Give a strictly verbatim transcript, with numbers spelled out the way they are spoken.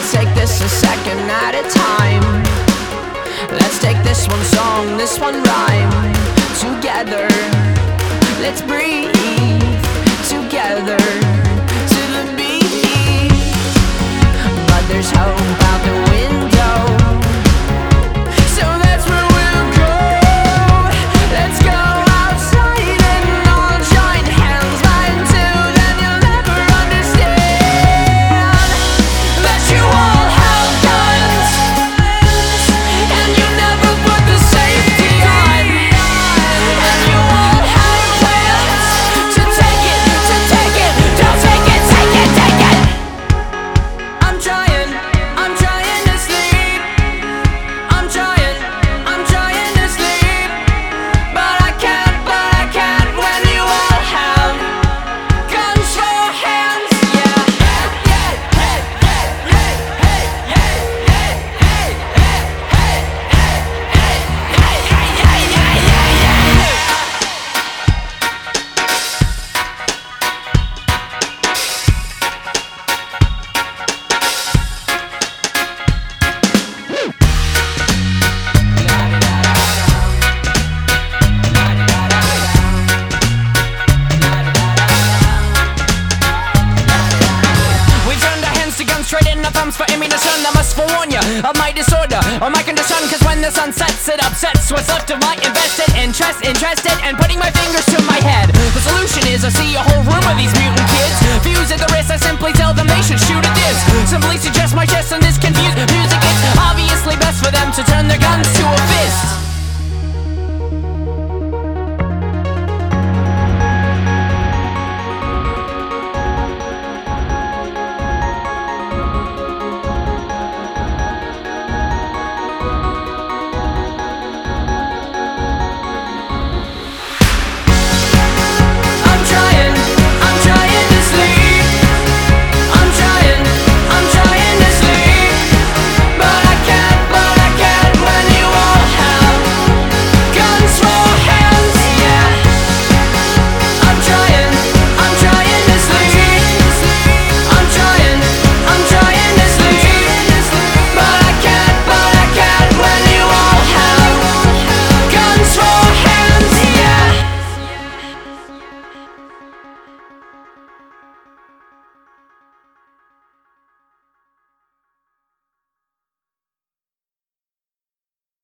Let's take this a second at a time. Let's take this one song, this one rhyme together. Let's breathe together to the beat. But there's hope out the window, so that's where we'll go. Let's go outside and all join hands. But until then you'll never understand that you all have guns, and you never put the safety on. And you all have plans to take it, to take it, don't take it, take it, take it. I'm trying, I'm trying to sleep. I'm trying, I'm trying to sleep. But I can't, but I can't when you all have guns for hands. Yeah. Hey, hey, hey, hey, hey, hey, hey, hey, hey, hey, hey, hey, hey, hey, hey. We turned our hands to guns, trading our thumbs for ammunition. I must forewarn you of my disorder or my condition, cause when the sun sets, it upsets what's left of my invested interest. Interested in putting my fingers to my head. The solution is I see a whole room of these mutant kids. Fuse at the wrist, I simply tell them they should shoot at this. Simply suggest